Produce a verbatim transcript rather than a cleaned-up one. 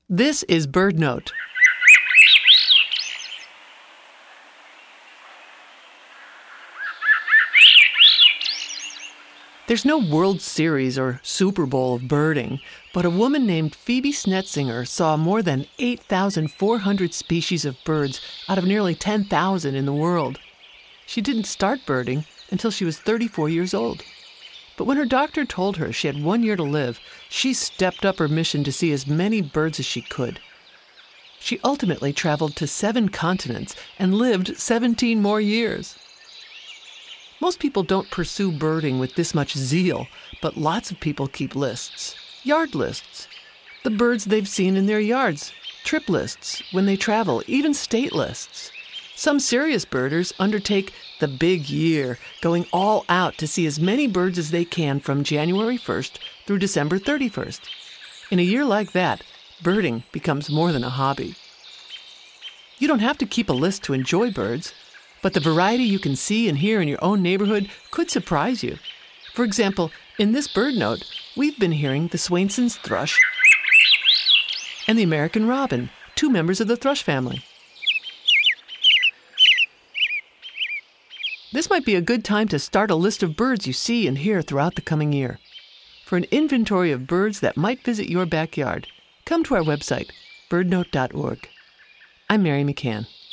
This is BirdNote. There's no World Series or Super Bowl of birding, but a woman named Phoebe Snetzinger saw more than eight thousand four hundred species of birds out of nearly ten thousand in the world. She didn't start birding until she was thirty-four years old. But when her doctor told her she had one year to live, she stepped up her mission to see as many birds as she could. She ultimately traveled to seven continents and lived seventeen more years. Most people don't pursue birding with this much zeal, but lots of people keep lists, yard lists, the birds they've seen in their yards, trip lists when they travel, even state lists. Some serious birders undertake the big year, going all out to see as many birds as they can from January first through December thirty-first. In a year like that, birding becomes more than a hobby. You don't have to keep a list to enjoy birds, but the variety you can see and hear in your own neighborhood could surprise you. For example, in this bird note, we've been hearing the Swainson's thrush and the American robin, two members of the thrush family. This might be a good time to start a list of birds you see and hear throughout the coming year. For an inventory of birds that might visit your backyard, come to our website, bird note dot org. I'm Mary McCann.